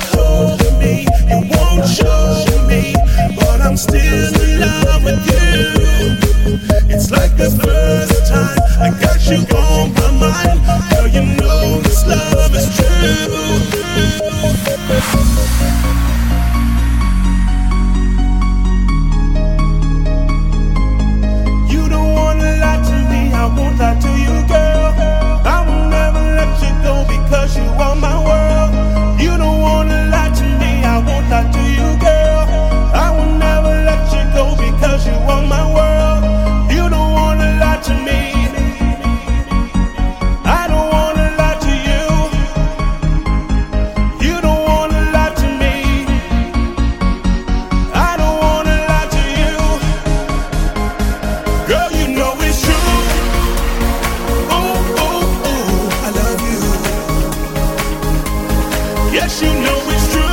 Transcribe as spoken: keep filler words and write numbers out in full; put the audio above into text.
hold me, you won't show me, but I'm still in love with you. It's like the first time I got you on my mind. Girl, you know this love is true. You don't wanna lie to me, I won't lie to you, girl. I will never let you go because you are my world. You don't wanna lie to me, I won't lie to you, girl. I will never let you go because you are my world. You don't wanna lie to me. I don't wanna lie to you. You don't wanna lie to me. I don't wanna lie to you. Girl, you know it's true. Ooh, ooh, ooh, I love you. Yes, you know it's true.